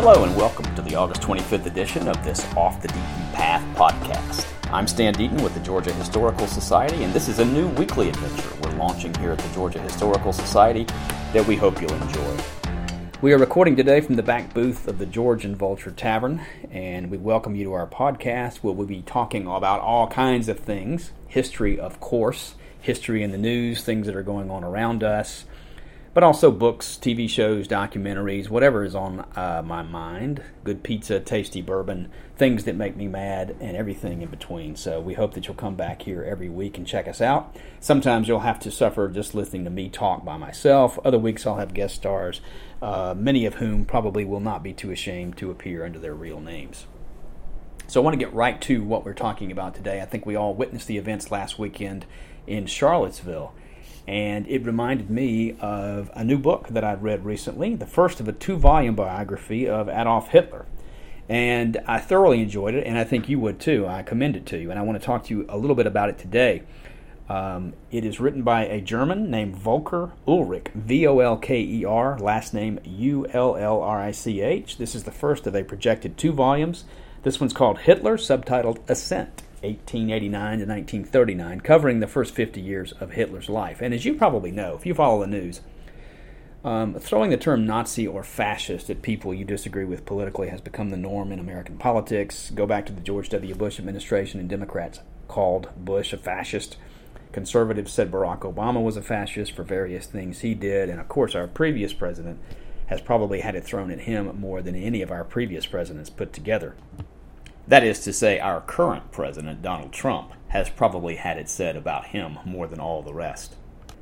Hello and welcome to the August 25th edition of this Off the Deaton Path podcast. I'm Stan Deaton with the Georgia Historical Society, and this is a new weekly adventure we're launching here at the Georgia Historical Society that we hope you'll enjoy. We are recording today from the back booth of the George and Vulture Tavern, and we welcome you to our podcast where we'll be talking about all kinds of things. History, of course, history in the news, things that are going on around us, but also books, TV shows, documentaries, whatever is on my mind. Good pizza, tasty bourbon, things that make me mad, and everything in between. So we hope that you'll come back here every week and check us out. Sometimes you'll have to suffer just listening to me talk by myself. Other weeks I'll have guest stars, many of whom probably will not be too ashamed to appear under their real names. So I want to get right to what we're talking about today. I think we all witnessed the events last weekend in Charlottesville. And it reminded me of a new book that I've read recently, the first of a 2-volume biography of Adolf Hitler. And I thoroughly enjoyed it, and I think you would too. I commend it to you, and I want to talk to you a little bit about it today. It is written by a German named Volker Ullrich, V-O-L-K-E-R, last name U-L-L-R-I-C-H. This is the first of a projected 2 volumes. This one's called Hitler, subtitled Ascent, 1889 to 1939, covering the first 50 years of Hitler's life. And as you probably know, if you follow the news, throwing the term Nazi or fascist at people you disagree with politically has become the norm in American politics. Go back to the George W. Bush administration, and Democrats called Bush a fascist. Conservatives said Barack Obama was a fascist for various things he did. And of course, our previous president has probably had it thrown at him more than any of our previous presidents put together. That is to say, our current president, Donald Trump, has probably had it said about him more than all the rest.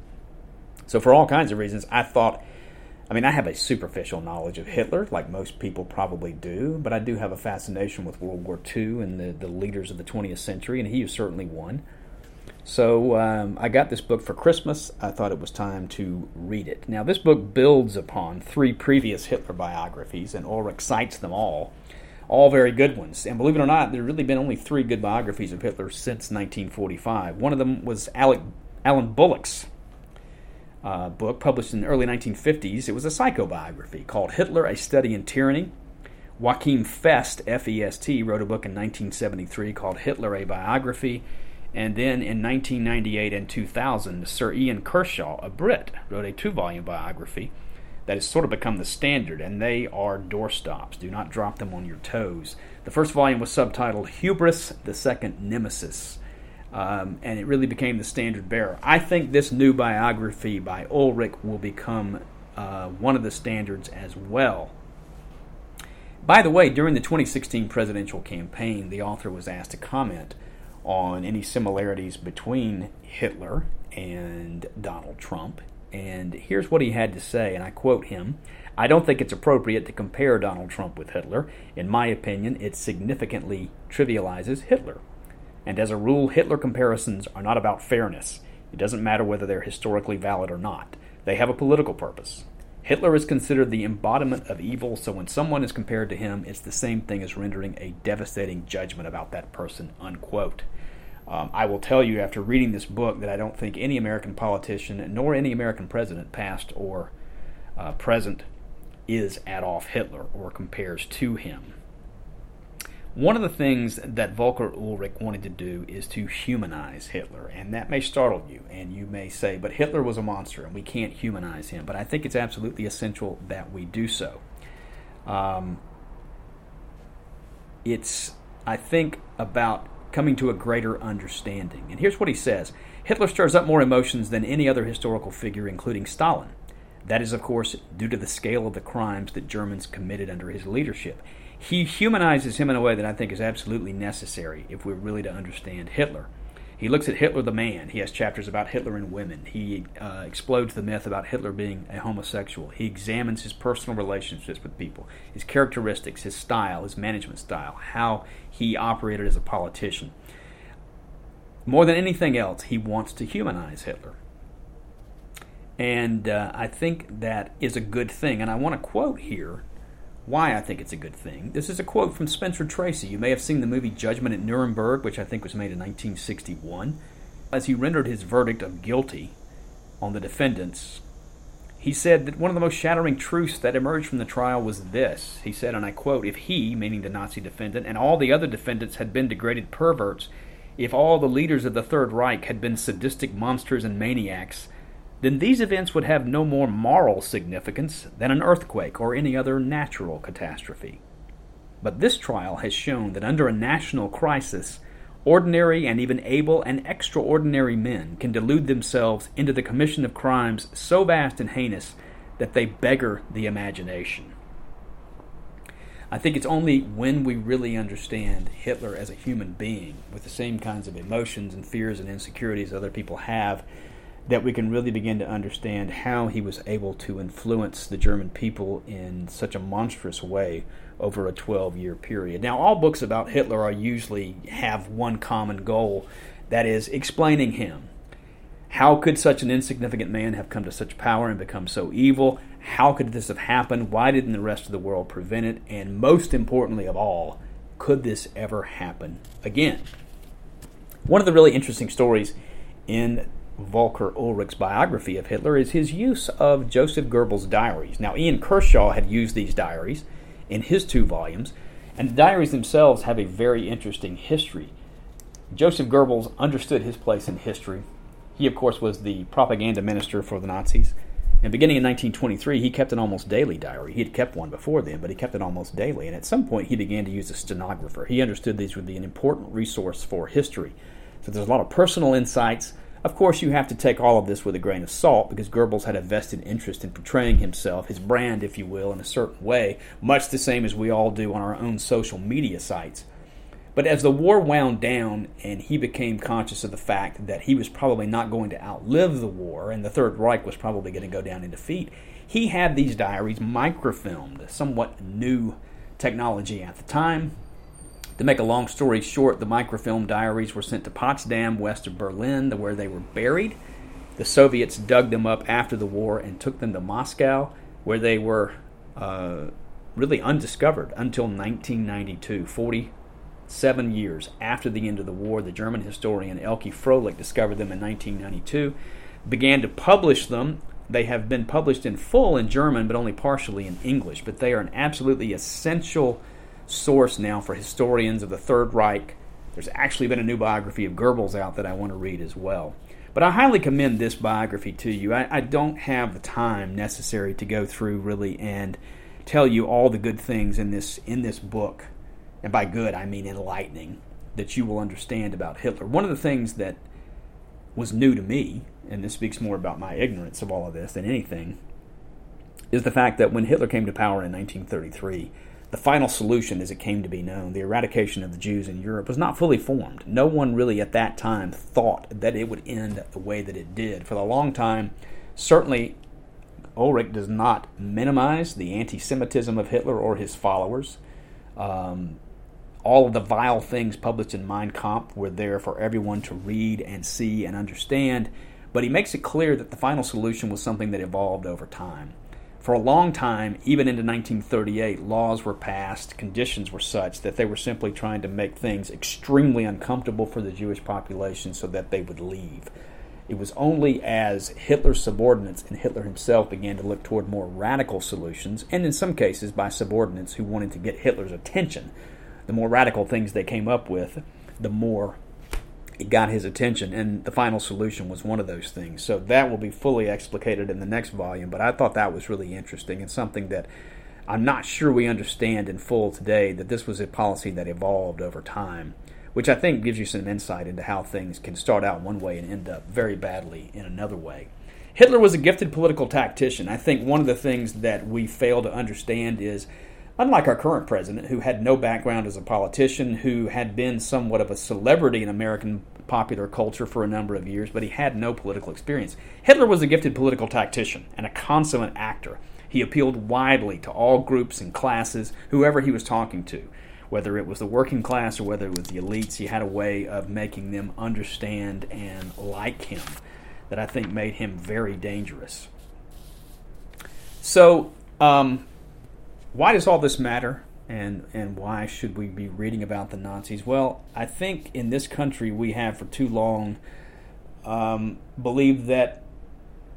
So for all kinds of reasons, I have a superficial knowledge of Hitler, like most people probably do, but I do have a fascination with World War II and the leaders of the 20th century, and he is certainly one. So I got this book for Christmas. I thought it was time to read it. Now, this book builds upon 3 previous Hitler biographies, and Ulrich cites them all very good ones. And believe it or not, there have really been only 3 good biographies of Hitler since 1945. One of them was Alan Bullock's book, published in the early 1950s. It was a psychobiography called Hitler, A Study in Tyranny. Joachim Fest, F-E-S-T, wrote a book in 1973 called Hitler, A Biography. And then in 1998 and 2000, Sir Ian Kershaw, a Brit, wrote a 2-volume biography that has sort of become the standard, and they are doorstops. Do not drop them on your toes. The first volume was subtitled Hubris, the Second Nemesis, and it really became the standard bearer. I think this new biography by Ulrich will become one of the standards as well. By the way, during the 2016 presidential campaign, the author was asked to comment on any similarities between Hitler and Donald Trump. And here's what he had to say, and I quote him: "I don't think it's appropriate to compare Donald Trump with Hitler. In my opinion, it significantly trivializes Hitler. And as a rule, Hitler comparisons are not about fairness. It doesn't matter whether they're historically valid or not. They have a political purpose. Hitler is considered the embodiment of evil, so when someone is compared to him, it's the same thing as rendering a devastating judgment about that person," unquote. I will tell you after reading this book that I don't think any American politician nor any American president, past or present, is Adolf Hitler or compares to him. One of the things that Volker Ullrich wanted to do is to humanize Hitler, and that may startle you, and you may say, but Hitler was a monster and we can't humanize him. But I think it's absolutely essential that we do so. It's, I think, about coming to a greater understanding. And here's what he says: Hitler stirs up more emotions than any other historical figure, including Stalin. That is, of course, due to the scale of the crimes that Germans committed under his leadership. He humanizes him in a way that I think is absolutely necessary if we're really to understand Hitler. He looks at Hitler the man. He has chapters about Hitler and women. He explodes the myth about Hitler being a homosexual. He examines his personal relationships with people, his characteristics, his style, his management style, how he operated as a politician. More than anything else, he wants to humanize Hitler. And I think that is a good thing. And I want to quote here why I think it's a good thing. This is a quote from Spencer Tracy. You may have seen the movie Judgment at Nuremberg, which I think was made in 1961. As he rendered his verdict of guilty on the defendants, He said that one of the most shattering truths that emerged from the trial was this. He said, and I quote, "If he," meaning the Nazi defendant, "and all the other defendants had been degraded perverts, if all the leaders of the Third Reich had been sadistic monsters and maniacs, then these events would have no more moral significance than an earthquake or any other natural catastrophe. But this trial has shown that under a national crisis, ordinary and even able and extraordinary men can delude themselves into the commission of crimes so vast and heinous that they beggar the imagination." I think it's only when we really understand Hitler as a human being with the same kinds of emotions and fears and insecurities other people have that we can really begin to understand how he was able to influence the German people in such a monstrous way over a 12-year period. Now, all books about Hitler are usually have one common goal, that is, explaining him. How could such an insignificant man have come to such power and become so evil? How could this have happened? Why didn't the rest of the world prevent it? And most importantly of all, could this ever happen again? One of the really interesting stories in Volker Ulrich's biography of Hitler is his use of Joseph Goebbels' diaries. Now, Ian Kershaw had used these diaries in his 2 volumes, and the diaries themselves have a very interesting history. Joseph Goebbels understood his place in history. He, of course, was the propaganda minister for the Nazis, and beginning in 1923, he kept an almost daily diary. He had kept one before then, but he kept it almost daily, and at some point he began to use a stenographer. He understood these would be an important resource for history. So there's a lot of personal insights. Of course, you have to take all of this with a grain of salt because Goebbels had a vested interest in portraying himself, his brand, if you will, in a certain way, much the same as we all do on our own social media sites. But as the war wound down and he became conscious of the fact that he was probably not going to outlive the war and the Third Reich was probably going to go down in defeat, he had these diaries microfilmed, somewhat new technology at the time. To make a long story short, the microfilm diaries were sent to Potsdam, west of Berlin, where they were buried. The Soviets dug them up after the war and took them to Moscow, where they were really undiscovered until 1992, 47 years after the end of the war. The German historian Elke Frohlich discovered them in 1992, began to publish them. They have been published in full in German, but only partially in English. But they are an absolutely essential source now for historians of the Third Reich. There's actually been a new biography of Goebbels out that I want to read as well. But I highly commend this biography to you. I don't have the time necessary to go through really and tell you all the good things in this book. And by good, I mean enlightening, that you will understand about Hitler. One of the things that was new to me, and this speaks more about my ignorance of all of this than anything, is the fact that when Hitler came to power in 1933, the final solution, as it came to be known, the eradication of the Jews in Europe, was not fully formed. No one really at that time thought that it would end the way that it did. For a long time, certainly Ulrich does not minimize the anti-Semitism of Hitler or his followers. All of the vile things published in Mein Kampf were there for everyone to read and see and understand, but he makes it clear that the final solution was something that evolved over time. For a long time, even into 1938, laws were passed, conditions were such that they were simply trying to make things extremely uncomfortable for the Jewish population so that they would leave. It was only as Hitler's subordinates and Hitler himself began to look toward more radical solutions, and in some cases by subordinates who wanted to get Hitler's attention, the more radical things they came up with, the more it got his attention, and the final solution was one of those things. So that will be fully explicated in the next volume, but I thought that was really interesting and something that I'm not sure we understand in full today, that this was a policy that evolved over time, which I think gives you some insight into how things can start out one way and end up very badly in another way. Hitler was a gifted political tactician. I think one of the things that we fail to understand is, unlike our current president, who had no background as a politician, who had been somewhat of a celebrity in American popular culture for a number of years, but he had no political experience, Hitler was a gifted political tactician and a consummate actor. He appealed widely to all groups and classes, whoever he was talking to. Whether it was the working class or whether it was the elites, he had a way of making them understand and like him that I think made him very dangerous. So, why does all this matter, and why should we be reading about the Nazis? Well, I think in this country we have for too long believed that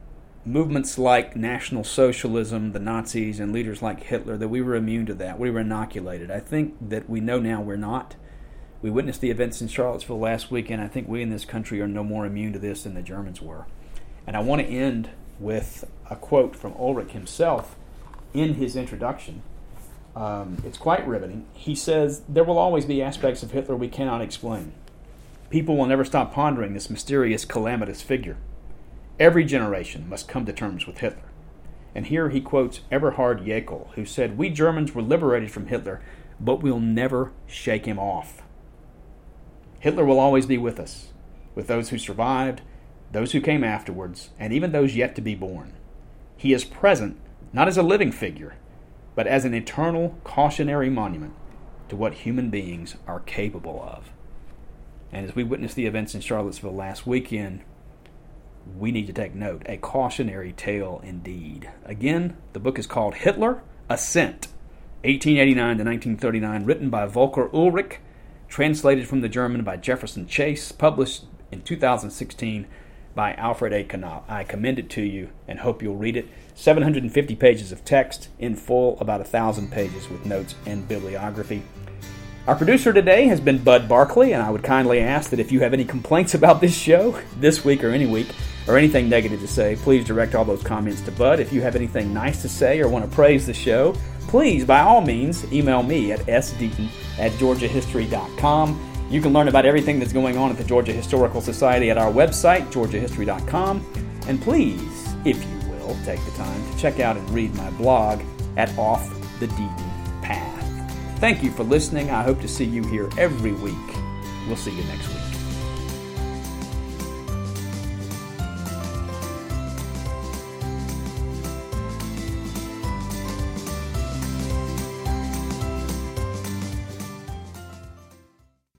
movements like National Socialism, the Nazis, and leaders like Hitler, that we were immune to that. We were inoculated. I think that we know now we're not. We witnessed the events in Charlottesville last weekend. I think we in this country are no more immune to this than the Germans were. And I want to end with a quote from Ulrich himself in his introduction. It's quite riveting. He says, "There will always be aspects of Hitler we cannot explain. People will never stop pondering this mysterious, calamitous figure. Every generation must come to terms with Hitler." And here he quotes Eberhard Jäckel, who said, "We Germans were liberated from Hitler, but we'll never shake him off. Hitler will always be with us, with those who survived, those who came afterwards, and even those yet to be born. He is present, not as a living figure, but as an eternal cautionary monument to what human beings are capable of." And as we witnessed the events in Charlottesville last weekend, we need to take note. A cautionary tale indeed. Again, the book is called Hitler, Ascent, 1889 to 1939, written by Volker Ulrich, translated from the German by Jefferson Chase, published in 2016 by Alfred A. Knopf. I commend it to you and hope you'll read it. 750 pages of text in full, about 1,000 pages with notes and bibliography. Our producer today has been Bud Barkley, and I would kindly ask that if you have any complaints about this show, this week or any week, or anything negative to say, please direct all those comments to Bud. If you have anything nice to say or want to praise the show, please, by all means, email me at sdeaton@georgiahistory.com. You can learn about everything that's going on at the Georgia Historical Society at our website, georgiahistory.com. And please, if you will, take the time to check out and read my blog at Off the Deaton Path. Thank you for listening. I hope to see you here every week. We'll see you next week.